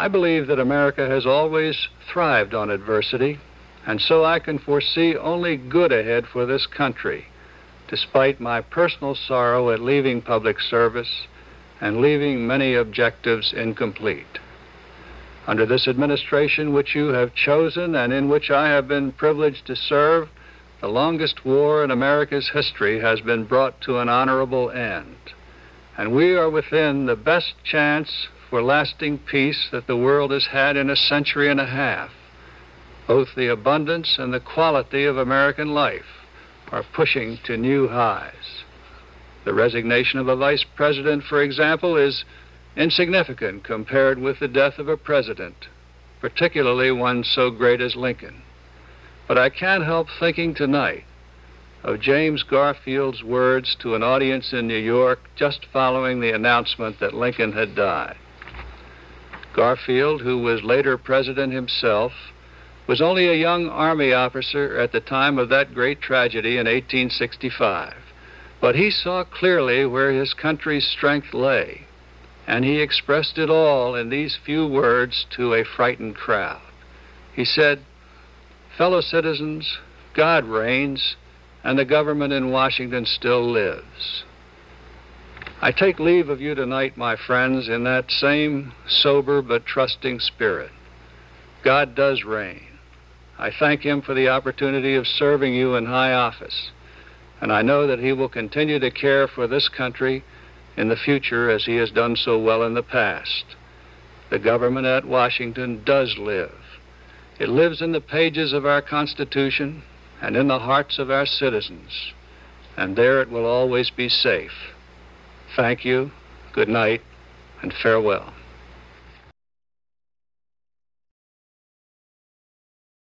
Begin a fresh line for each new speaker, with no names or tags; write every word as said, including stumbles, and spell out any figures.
I believe that America has always thrived on adversity, and so I can foresee only good ahead for this country, despite my personal sorrow at leaving public service and leaving many objectives incomplete. Under this administration which you have chosen and in which I have been privileged to serve, the longest war in America's history has been brought to an honorable end, and we are within the best chance for lasting peace that the world has had in a century and a half. Both the abundance and the quality of American life are pushing to new highs. The resignation of a vice president, for example, is insignificant compared with the death of a president, particularly one so great as Lincoln. But I can't help thinking tonight of James Garfield's words to an audience in New York just following the announcement that Lincoln had died. Garfield, who was later president himself, was only a young Army officer at the time of that great tragedy in eighteen sixty-five. But he saw clearly where his country's strength lay, and he expressed it all in these few words to a frightened crowd. He said, "Fellow citizens, God reigns, and the government in Washington still lives." I take leave of you tonight, my friends, in that same sober but trusting spirit. God does reign. I thank him for the opportunity of serving you in high office, and I know that he will continue to care for this country in the future as he has done so well in the past. The government at Washington does live. It lives in the pages of our Constitution and in the hearts of our citizens, and there it will always be safe. Thank you, good night, and farewell.